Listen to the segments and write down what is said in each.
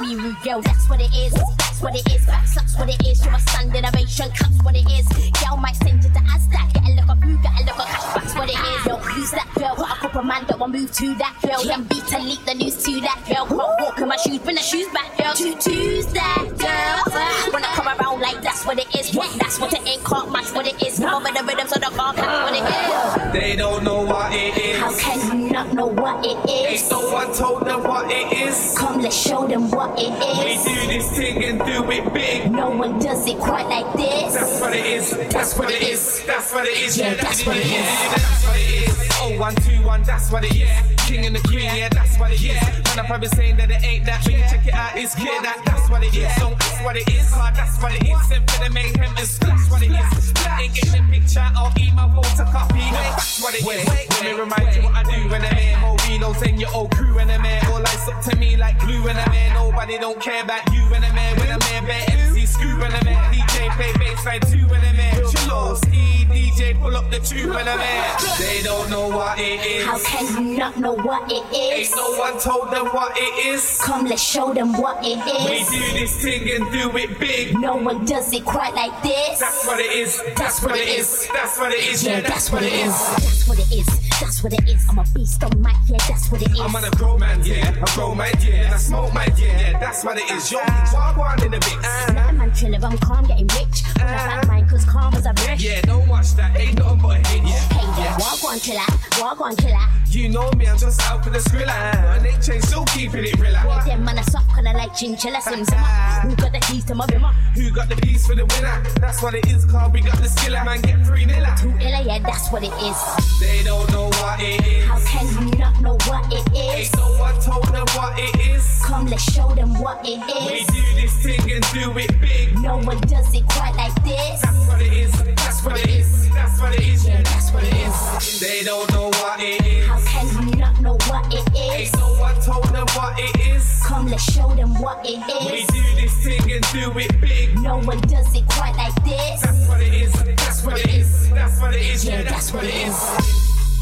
be rude, yo, that's what it is. That's what it is, facts, that's what it is. You're a standing ovation, cups what it is. Girl might send you to Asda, get a look of food, get a look of cash, that's what it is. Yo, who's that girl? Got a couple man that want move to that girl. Then beat and leak the news to that girl. Can't walk in my shoes, bring the shoes back, girl. Tutu's that girl. When I come around like that's what it is. What? That's what it ain't, can't match what it is. Come over the rhythm so the car catch what it is. They don't know what it is. How can you not know what it is? Ain't no one told them what it is. Come, let's show them what it is. We do this thing and do it big. No one does it quite like this. That's what it is. That's what it is. That's what it is. Yeah, that's what it is. That's what it is. 0121, that's what it is. King and the queen, yeah, that's what it is. Man, I'm probably saying that it ain't that. When you check it out, it's clear that that's what it is. So that's what it is. Hard, that's what it is. Send for the mayhem and splash what it is. Ain't getting a picture, I'll email photocopy. That's what it is. Let me remind you what I do when I'm here. Moreno saying your old crew when I'm here. All lights up to me like glue when I'm here. Nobody don't care about you when I'm here. When I'm here, bare MC screw when I'm here. DJ play bassline too when I'm here. Chillo, ski, DJ pull up the tube when I'm here. They don't know what it is. How can you not know what it is? Ain't no one told them what it is. Come, let's show them what it is. We do this thing and do it big. No one does it quite like this. That's what it is. That's what it is. That's what it is. Yeah, that's what it is. That's what it is. That's what it is. I'm a beast on mic, yeah, that's what it is. I'm on a grow man, yeah. I grow my yeah. And I smoke my yeah. That's what it is. Yo, walk on in the mix. Let a man chill if I'm calm, getting rich. On a bad mind, cause calm as a brick. Yeah, don't watch that. Ain't nothing but a hit. Hey, yeah. Walk on, chill out. Walk on, chill out. You know me, I'm just out for the skrilla. And they change, still keeping it real. Yeah, them man a soft color like chinchilla Sims. Who got the keys to my rimmer? Who got the keys for the winner? That's what it is, car. We got the skiller, man. Get 3-0. 2 yeah, that's what it is. They don't know what it is. How can you not know what it is? Ain't no one told them what it is. Come, let's show them what it We is. do this thing and do it big. No one does it quite like this. That's what it is. That's what it is. That's what it is. Yeah, that's what it is. They don't know what it is. How can you not know what it is? Ain't no one told them what it is. Come, let's show them what it We is. do this thing and do it big. No one does it quite like this. That's what it is. That's what it is. That's what it is. Yeah, that's what it is.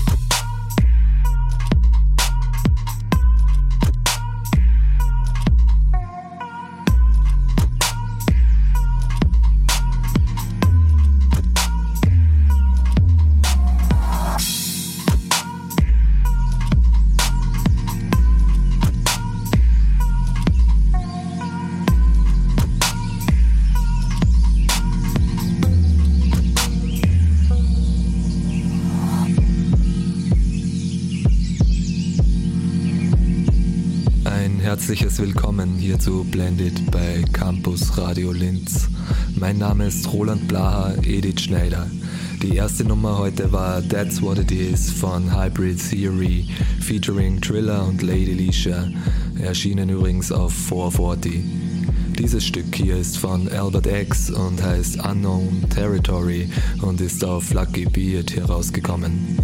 Herzliches Willkommen hier zu Blended bei Campus Radio Linz. Mein Name ist Roland Blaha, Edith Schneider. Die erste Nummer heute war That's What It Is von Hybrid Theory featuring Triller und Lady Leisha, erschienen übrigens auf 440. Dieses Stück hier ist von Albert X und heißt Unknown Territory und ist auf Lucky Beard herausgekommen.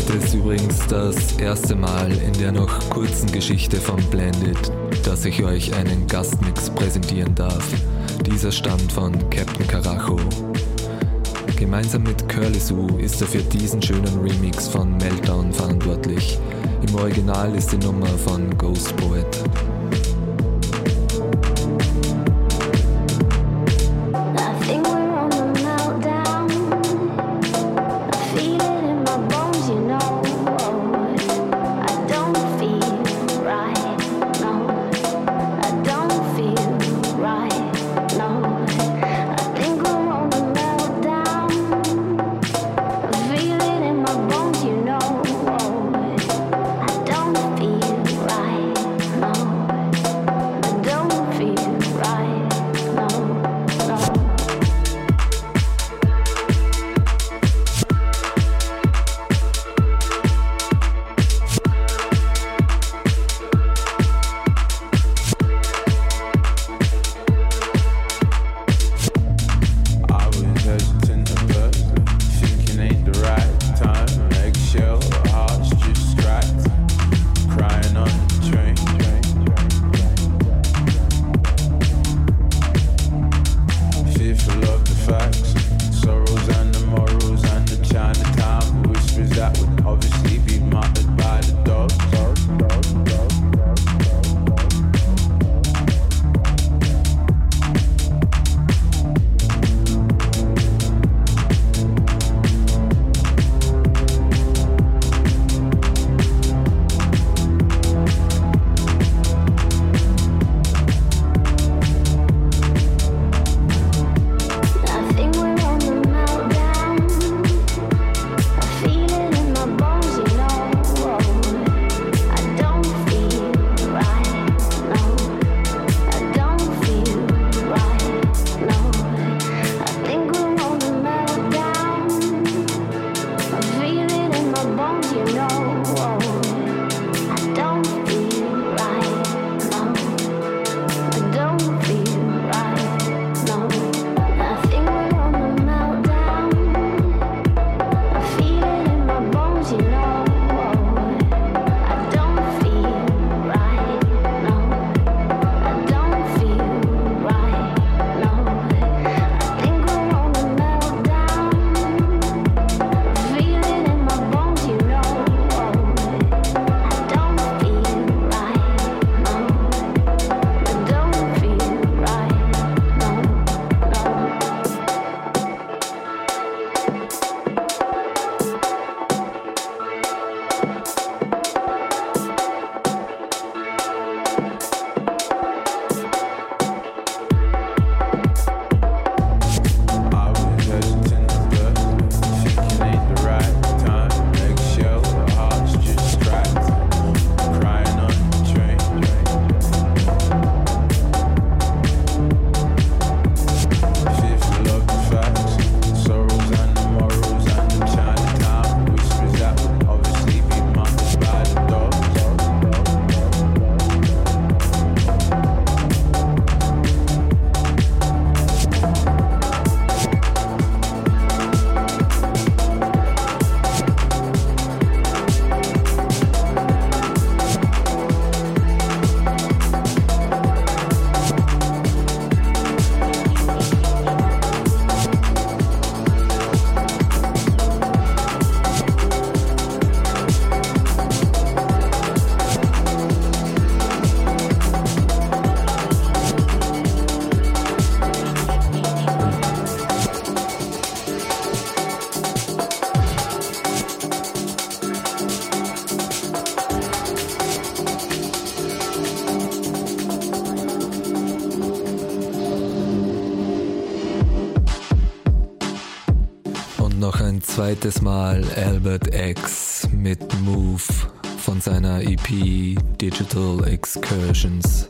Heute ist übrigens das erste Mal in der noch kurzen Geschichte von Blended, dass ich euch einen Gastmix präsentieren darf. Dieser stammt von Captain Carajo. Gemeinsam mit Curly Sue ist er für diesen schönen Remix von Meltdown verantwortlich. Im Original ist die Nummer von Ghost Poet. Zweites Mal Albert X mit Move von seiner EP Digital Excursions.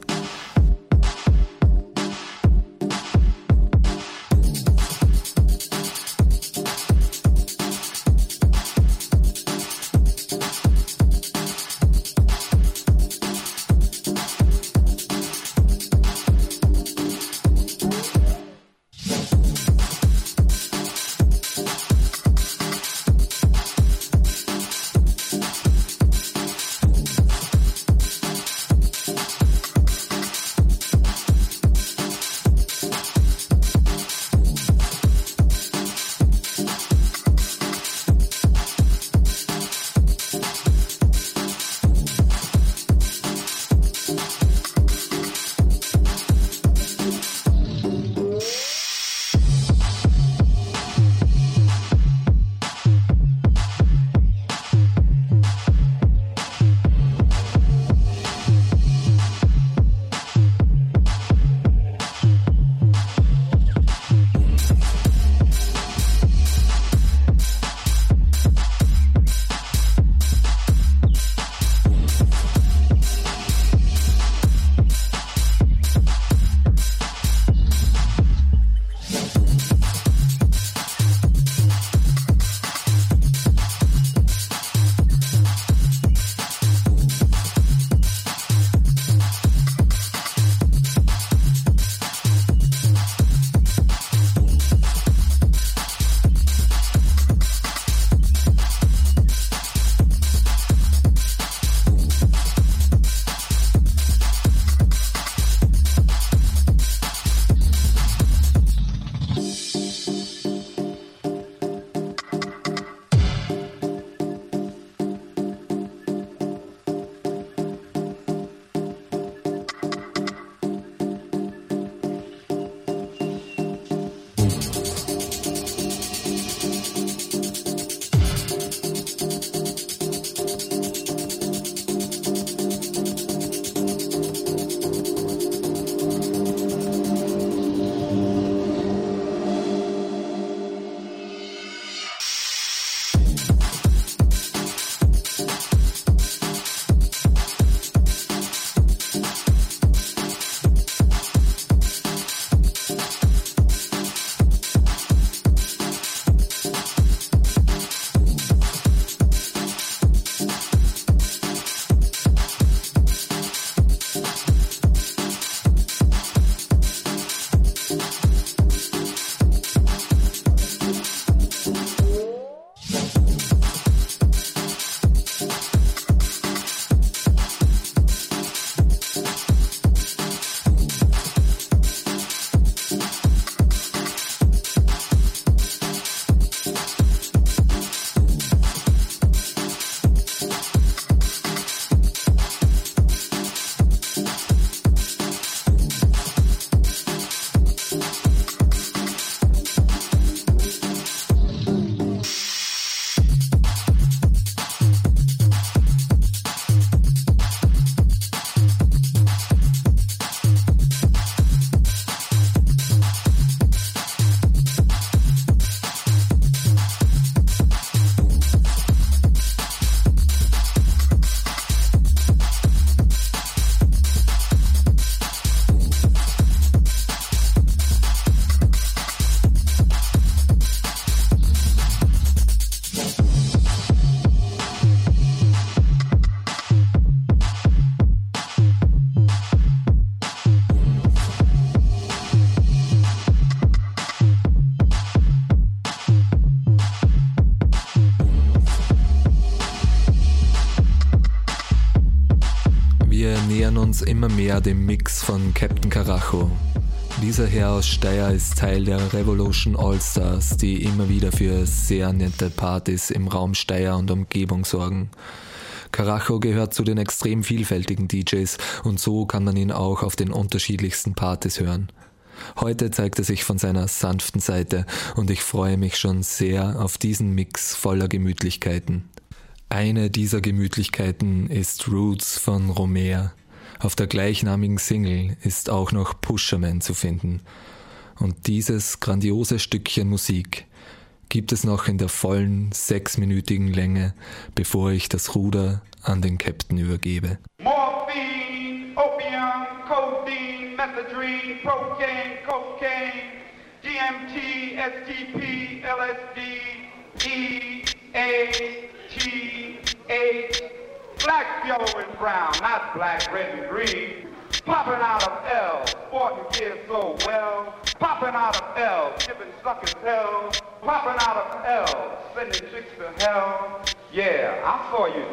nähern uns immer mehr dem Mix von Captain Carajo. Dieser Herr aus Steyr ist Teil der Revolution All-Stars, die immer wieder für sehr nette Partys im Raum Steyr und Umgebung sorgen. Carajo gehört zu den extrem vielfältigen DJs und so kann man ihn auch auf den unterschiedlichsten Partys hören. Heute zeigt er sich von seiner sanften Seite und ich freue mich schon sehr auf diesen Mix voller Gemütlichkeiten. Eine dieser Gemütlichkeiten ist Roots von Romer. Auf der gleichnamigen Single ist auch noch Pusherman zu finden. Und dieses grandiose Stückchen Musik gibt es noch in der vollen 6-minütigen Länge, bevor ich das Ruder an den Captain übergebe. Morphine, Opium, Codeine, Methadone, Procaine, Cocaine, DMT, STP, LSD, E, A, T, H, black, yellow, and brown, not black, red, and green. Popping out of L, sporting kids so well. Popping out of L, giving suckers hell. Popping out of L, sending chicks to hell. Yeah, I saw you.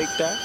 take that.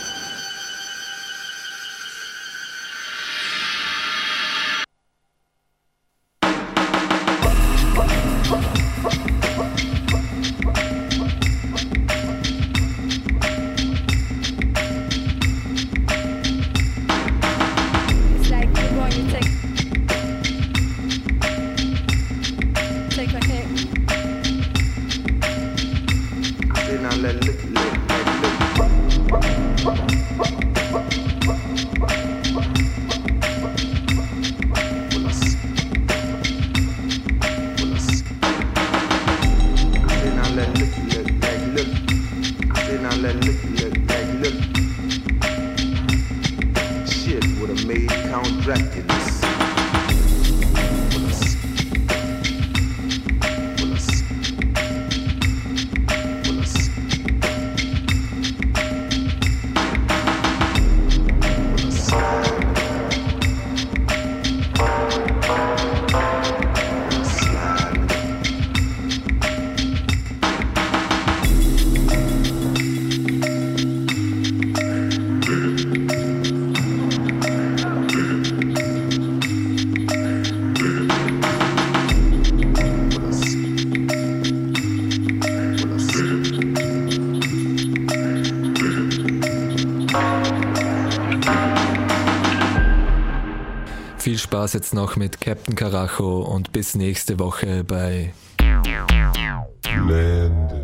Viel Spaß jetzt noch mit Captain Carajo und bis nächste Woche bei Blended.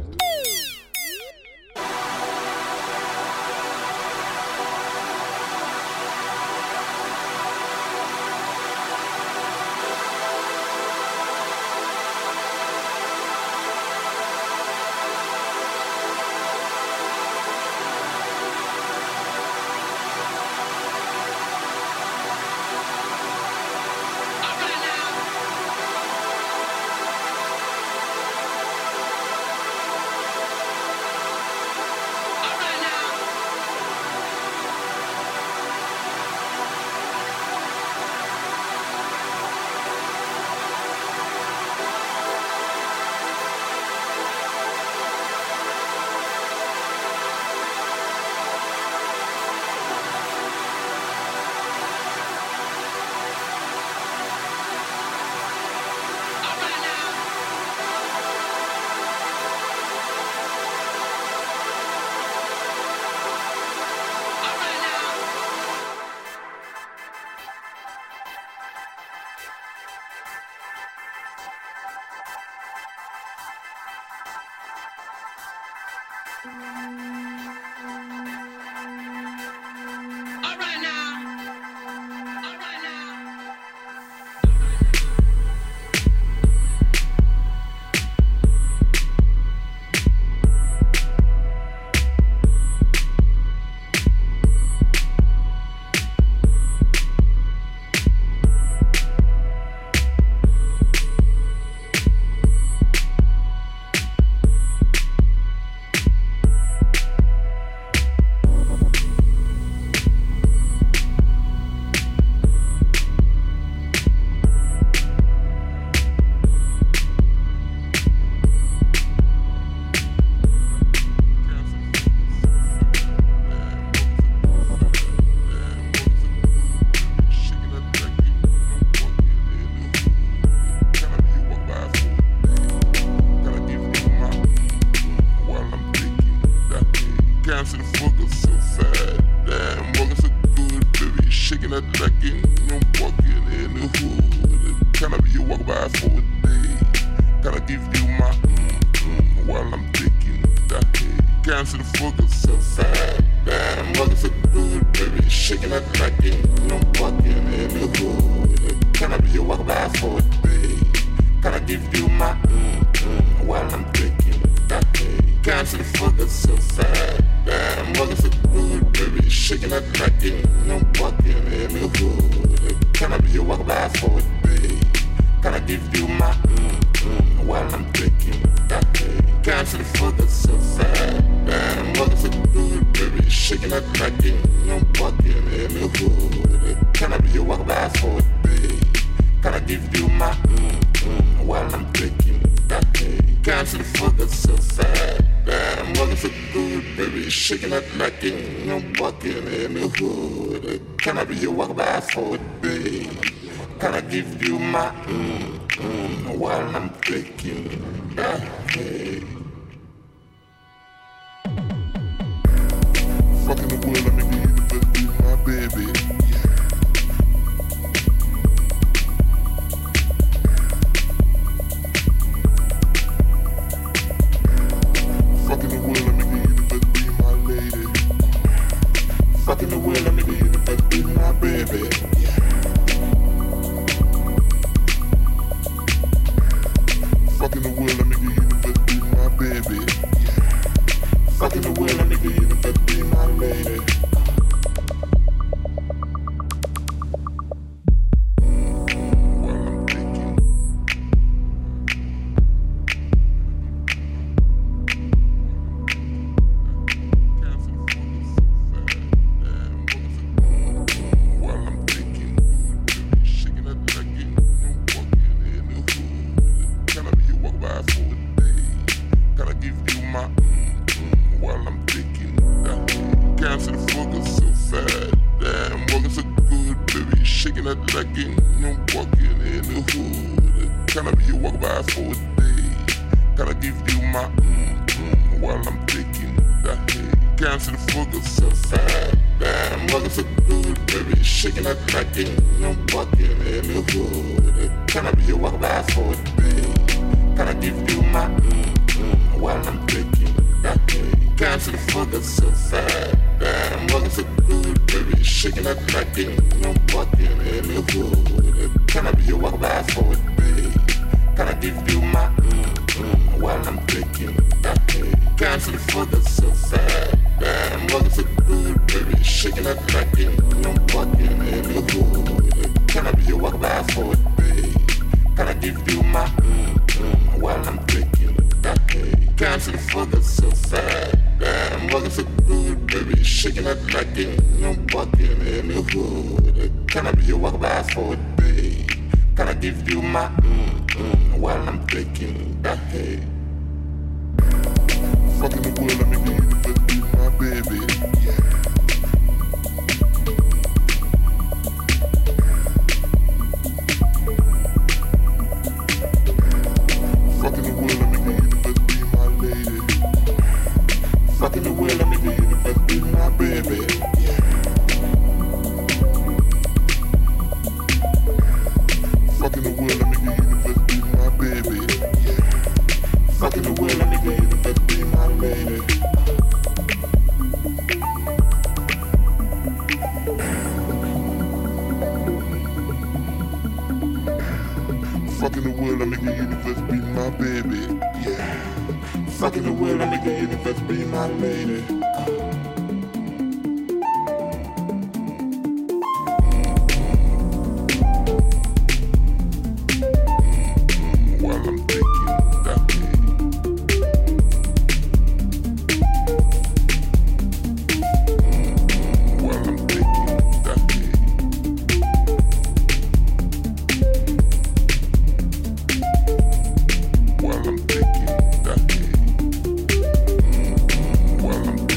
While I'm thinking Can't see the fucker so fat. I'm walking so good, baby, shaking that like I'm walking in the hood. Can I be your walk-by for a day? Can I give you my while I'm taking that hay? Fucking the world, let me give you the best be my baby. Fucking the world, let me give you the best be my lady. Fucking the world, let me give you the best be my baby. Fucking the world, let me give you the best be my baby. Fucking the world, let me give you the best be my lady. While I'm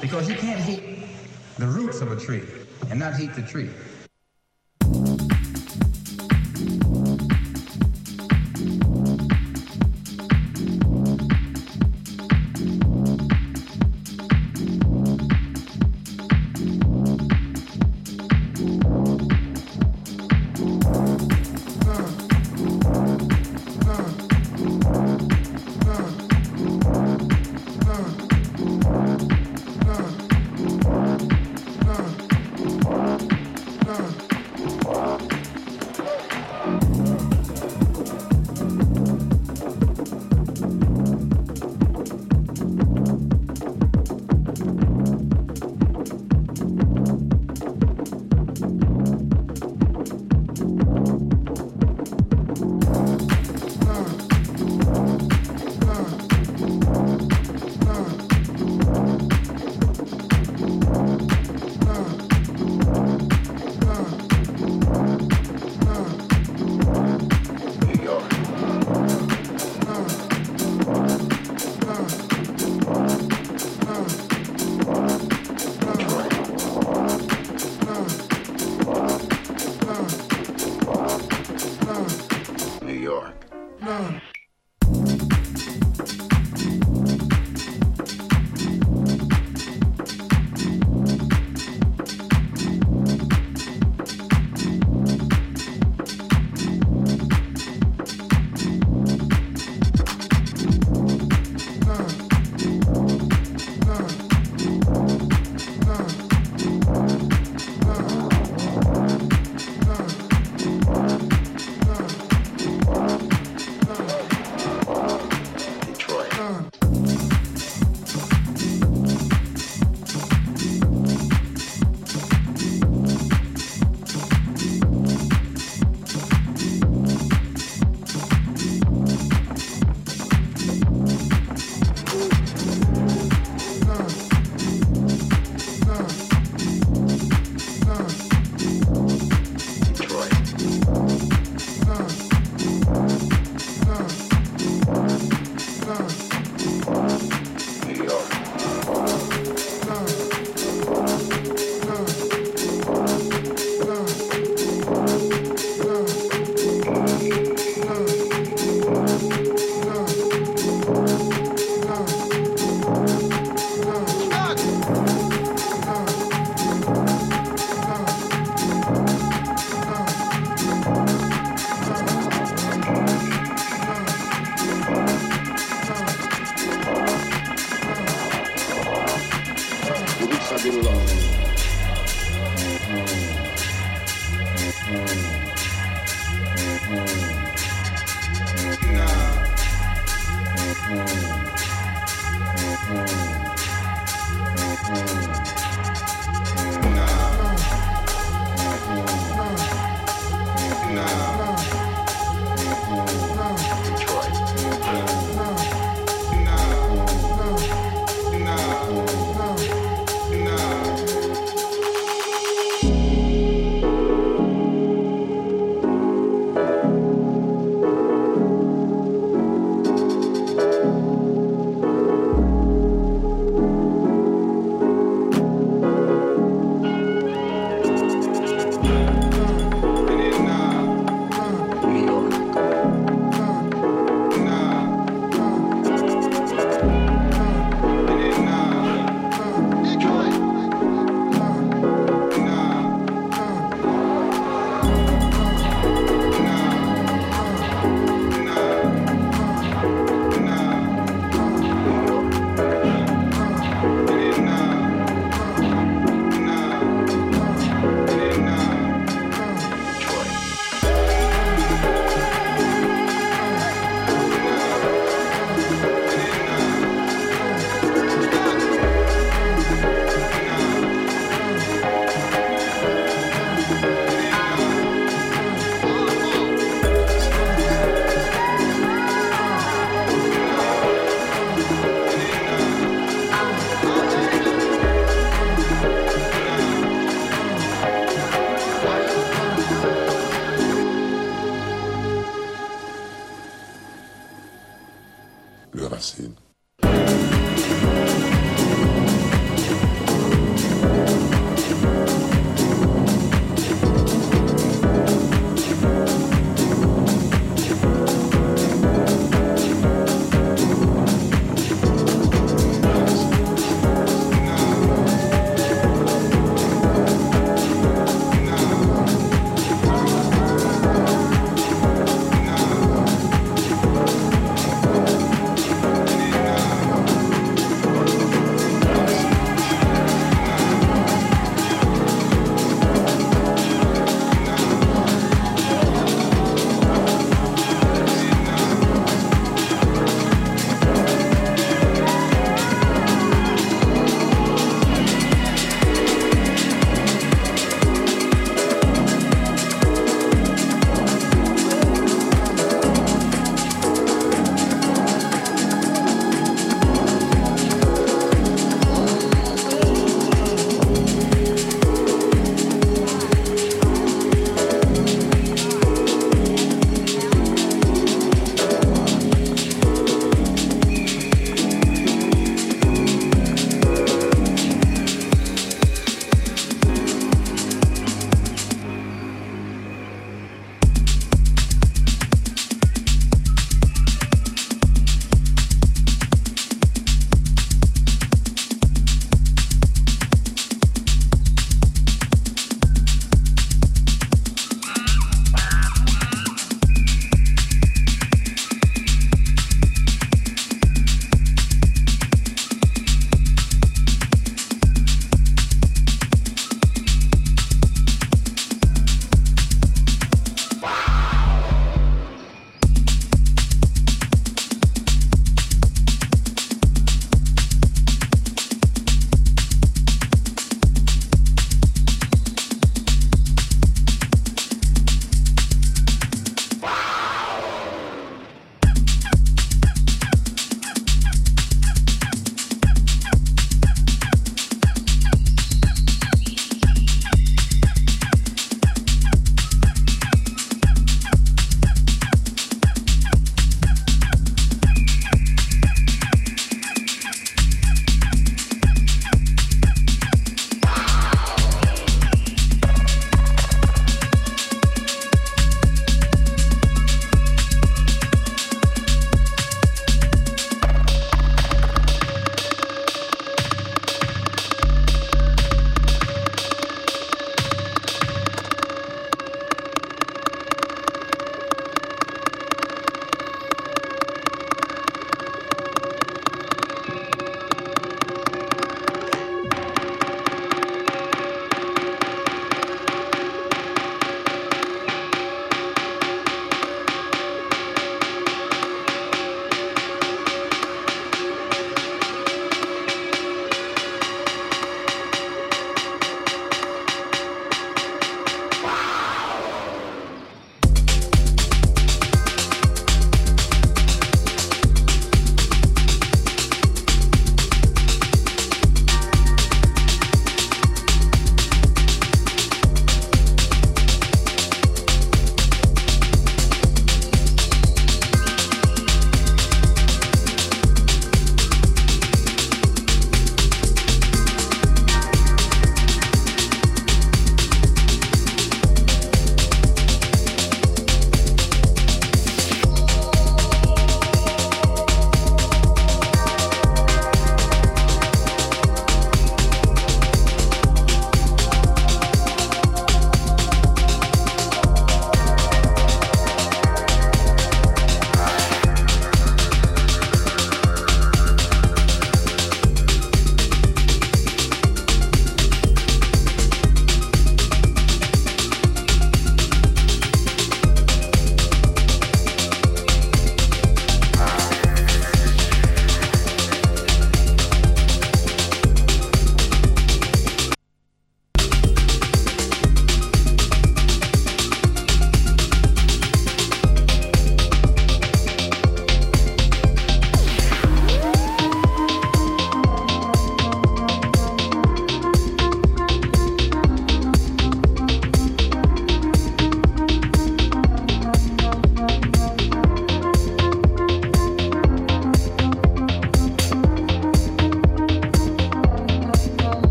Because you can't heat the roots of a tree and not heat the tree.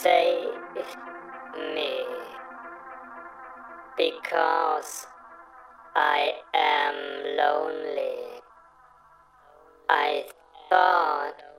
save me, because I am lonely. I thought